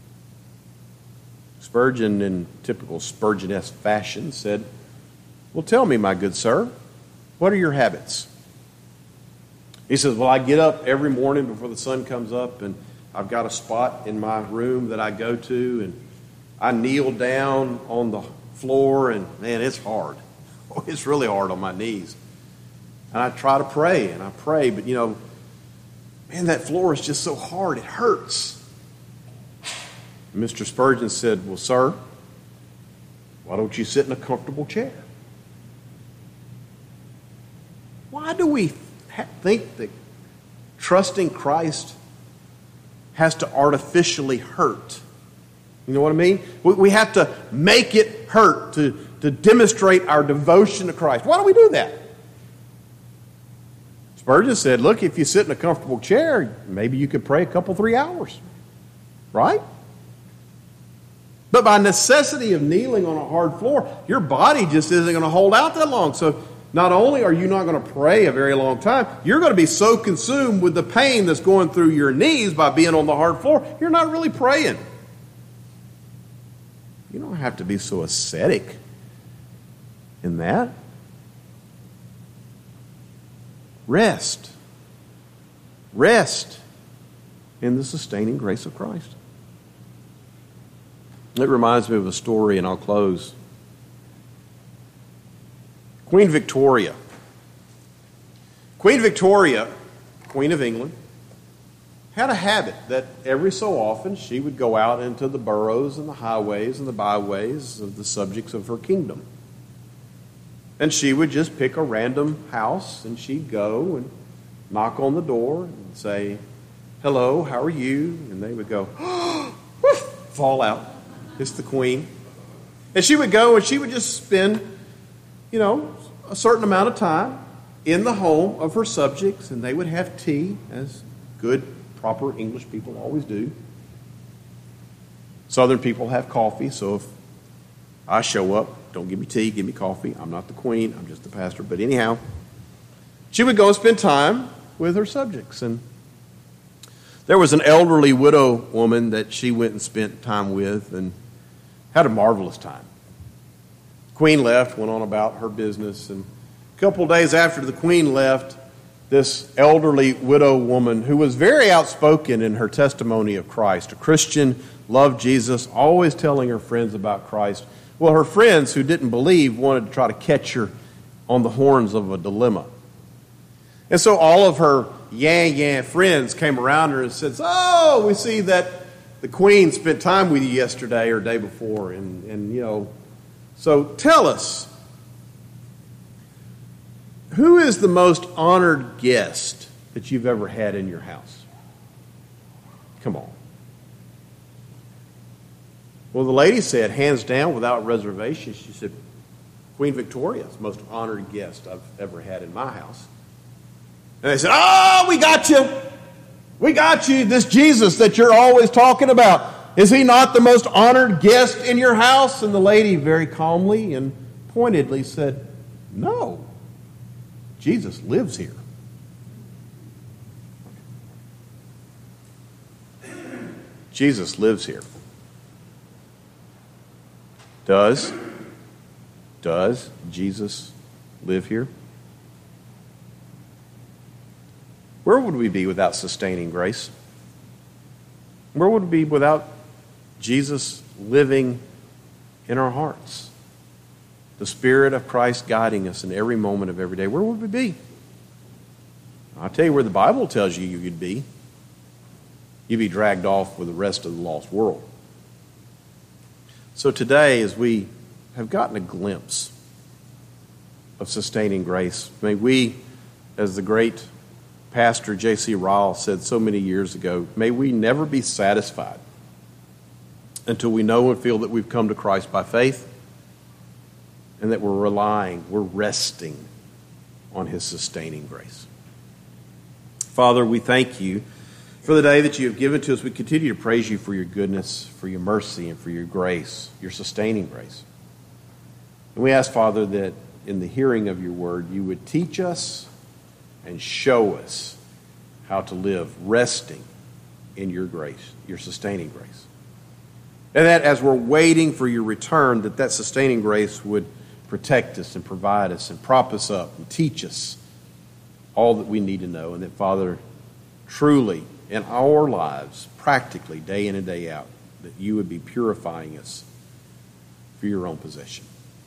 Speaker 1: Spurgeon, in typical Spurgeon-esque fashion, said, well, tell me, my good sir, what are your habits? He says, well, I get up every morning before the sun comes up, and I've got a spot in my room that I go to, and I kneel down on the floor, and man, it's hard. Oh, it's really hard on my knees. And I try to pray, and I pray, but you know, man, that floor is just so hard, it hurts. And Mister Spurgeon said, well, sir, why don't you sit in a comfortable chair? Why do we think that trusting Christ has to artificially hurt. You know what I mean? We, we have to make it hurt to, to demonstrate our devotion to Christ. Why do we do that? Spurgeon said, look, if you sit in a comfortable chair, maybe you could pray a couple, three hours. Right? But by necessity of kneeling on a hard floor, your body just isn't going to hold out that long. So not only are you not going to pray a very long time, you're going to be so consumed with the pain that's going through your knees by being on the hard floor, you're not really praying. You don't have to be so ascetic in that. Rest. Rest in the sustaining grace of Christ. It reminds me of a story, and I'll close. Queen Victoria. Queen Victoria, Queen of England, had a habit that every so often she would go out into the boroughs and the highways and the byways of the subjects of her kingdom. And she would just pick a random house, and she'd go and knock on the door and say, hello, how are you? And they would go, oh, fall out. It's the queen. And she would go and she would just spend, you know, a certain amount of time in the home of her subjects, and they would have tea, as good, proper English people always do. Southern people have coffee, so if I show up, don't give me tea, give me coffee. I'm not the queen, I'm just the pastor. But anyhow, she would go and spend time with her subjects. And there was an elderly widow woman that she went and spent time with and had a marvelous time. Queen left, went on about her business, and a couple days after the queen left, this elderly widow woman who was very outspoken in her testimony of Christ, a Christian, loved Jesus, always telling her friends about Christ. Well, her friends who didn't believe wanted to try to catch her on the horns of a dilemma. And so all of her yang-yang friends came around her and said, oh, we see that the queen spent time with you yesterday or day before. And, and, you know, so tell us, who is the most honored guest that you've ever had in your house? Come on. Well, the lady said, hands down, without reservation, she said, Queen Victoria is the most honored guest I've ever had in my house. And they said, oh, we got you. We got you. This Jesus that you're always talking about, is he not the most honored guest in your house? And the lady very calmly and pointedly said, no, Jesus lives here. Jesus lives here. Does, does Jesus live here? Where would we be without sustaining grace? Where would we be without Jesus living in our hearts? The Spirit of Christ guiding us in every moment of every day. Where would we be? I'll tell you where the Bible tells you you'd be. You'd be dragged off with the rest of the lost world. So today, as we have gotten a glimpse of sustaining grace, may we, as the great Pastor J C Ryle said so many years ago, may we never be satisfied until we know and feel that we've come to Christ by faith and that we're relying, we're resting on his sustaining grace. Father, we thank you for the day that you have given to us. We continue to praise you for your goodness, for your mercy, and for your grace, your sustaining grace. And we ask, Father, that in the hearing of your word, you would teach us and show us how to live resting in your grace, your sustaining grace. And that as we're waiting for your return, that that sustaining grace would protect us and provide us and prop us up and teach us all that we need to know. And that, Father, truly in our lives, practically, day in and day out, that you would be purifying us for your own possession.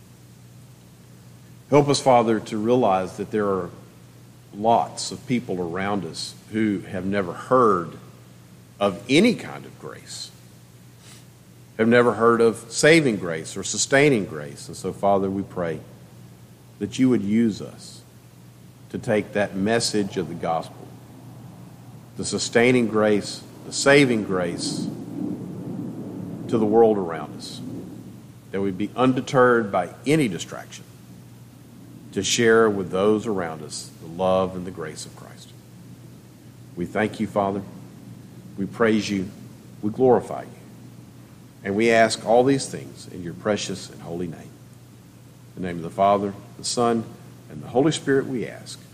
Speaker 1: Help us, Father, to realize that there are lots of people around us who have never heard of any kind of grace, have never heard of saving grace or sustaining grace. And so, Father, we pray that you would use us to take that message of the gospel the sustaining grace, the saving grace to the world around us, that we be undeterred by any distraction to share with those around us the love and the grace of Christ. We thank you, Father. We praise you. We glorify you. And we ask all these things in your precious and holy name. In the name of the Father, the Son, and the Holy Spirit we ask.